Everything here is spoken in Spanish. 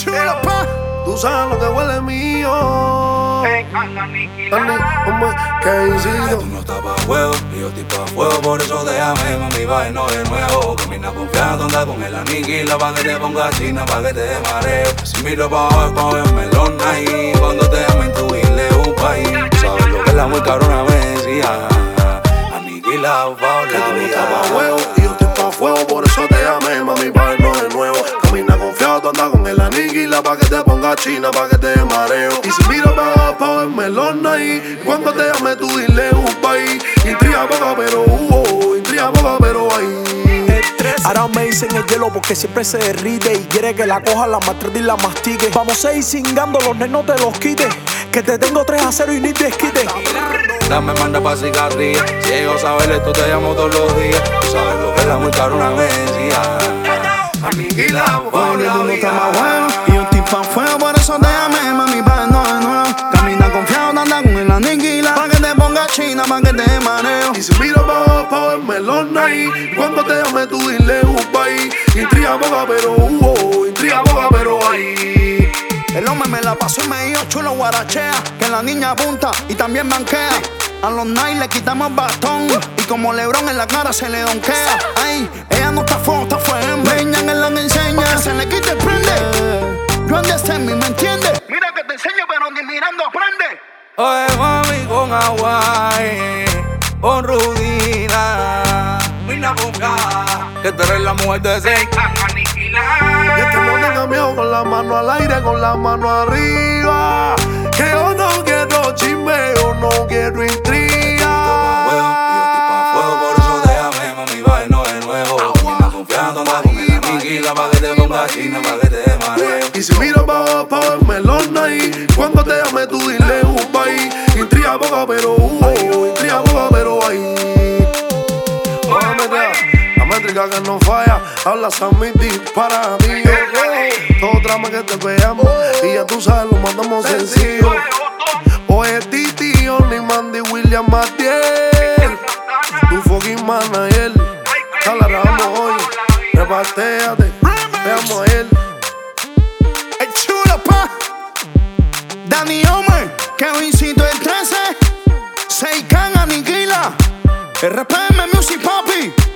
chulo, pa. Tú sabes lo que huele mío. ¿Qué hiciste? Tú no estás pa' fuego y yo estoy pa' fuego. Por eso déjame, mami, vaino de nuevo. Camina confiado, anda con el aniquila. Pa' que te ponga china, pa' que te dé mareo. Si miro pa' abajo, pa' verme los ahí. Cuando te llamen tú irle un país. Sabes lo que es la muy cabrona me decía. Aniquila, por favor, que tú no estás pa' fuego y yo estoy pa' fuego. Por eso te llamé, mami, vaino de nuevo. Camina confiado, tú andas con el aniquila. Pa' que te ponga china, pa' que te dé mareo. Y si miro pa' abajo, pa' verme los ahí. Cuando te llame tú dile un país. Intriga poca pero intriga poca pero ahí. Ahora me dicen el hielo porque siempre se derrite y quiere que la coja, la maltrate y la mastique. Vamos a ir cingando, los nenos te los quites. Que te tengo 3-0 y ni te esquite. Dame manda pa' cicatriz. Si llego a saber esto te llamo todos los días. Tú sabes lo que es la muy cabrona me decía. Aniquila, por favor, Porque tú no estás la más bueno y yo estoy pa' fuego. Por eso te llamé, mami, pa' no de nuevo. Camina confiado, anda con el aniquila. Pa' que te ponga china, pa' que te dé mareo. Y si miro pa' abajo, pa' verme los ahí. Cuando te llame tú dile un país. Intriga poca pero intriga poca pero ahí. El hombre me la pasó y me dijo chulo guarachea. Que la niña apunta y también banquea. A los nights le quitamos bastón. Y como Lebron en la cara se le donkea. Ay, ella no está fuego, está fuego. Veñan en la que enseña. Que se le quite prende. Yo ande en mí, ¿me entiendes? Mira que te enseño pero ni mirando aprende. Oye, mami, con Hawaii, con Rudina, mina buscada, que tú eres la mujer de seis. Y es que no tenga miedo con la mano al aire, con la mano arriba. Que yo no quiero chismeo, no quiero intriga. Por eso déjame, mami, vaino de nuevo. Camina confiando, anda con el aniquila. Pa' que te ponga china, pa' que te dé mareo. Y si miro pa' abajo, pa' verme los ahí. Cuando te llame tú dile un país. Intriga poca pero intriga poca pero ahí. La métrica que no falla, hablas a mí, dispara mí. Todo trama que te veamos y ya tú sabes, lo mandamos sencillo. Oye, Titi, ni Mandy, William, Matiel. Tu fucking manager. Calaramos hoy, repartéate, veamos a él. El chulo, pa. Danny Omer, Kevincito el 13. Seikan, Aniquila. RPM Music, papi.